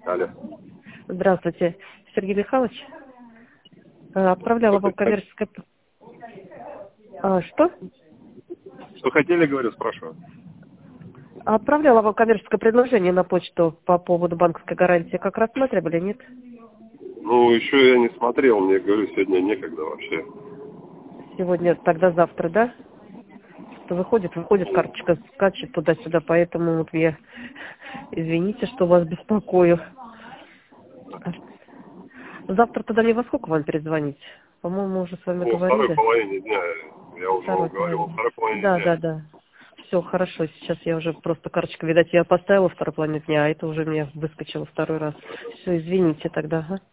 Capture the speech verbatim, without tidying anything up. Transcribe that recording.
Алло. Здравствуйте, Сергей Михайлович. А, Отправляла Что, вам коммерческое... А, что? что хотели, говорю, спрашиваю. Отправляла вам коммерческое предложение на почту по поводу банковской гарантии. Как рассматривали, нет? Ну, еще я не смотрел, мне, говорю, сегодня некогда вообще. Сегодня, тогда завтра, да? Что выходит, выходит, карточка скачет туда-сюда, поэтому вот я... Извините, что вас беспокою. Завтра тогда мне во сколько вам перезвонить? По-моему, мы уже с вами Ну, во второй говорили. половине дня, я уже вам Второй говорил, во половине. второй половине Да, дня. да, да. Все, хорошо. Сейчас я уже просто карточка, видать, я поставила второй половине дня, а это уже мне выскочило второй раз. Все, извините тогда, ага.